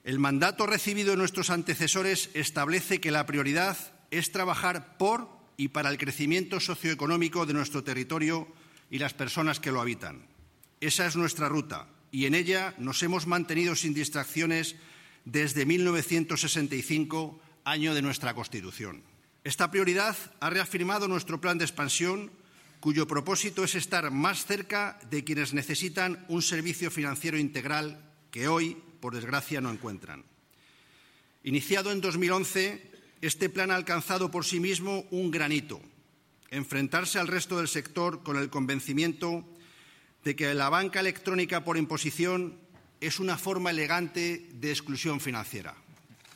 El mandato recibido de nuestros antecesores establece que la prioridad es trabajar por y para el crecimiento socioeconómico de nuestro territorio y las personas que lo habitan. Esa es nuestra ruta y en ella nos hemos mantenido sin distracciones desde 1965, año de nuestra Constitución. Esta prioridad ha reafirmado nuestro plan de expansión, cuyo propósito es estar más cerca de quienes necesitan un servicio financiero integral que hoy, por desgracia, no encuentran. Iniciado en 2011, este plan ha alcanzado por sí mismo un gran hito: enfrentarse al resto del sector con el convencimiento de que la banca electrónica por imposición es una forma elegante de exclusión financiera.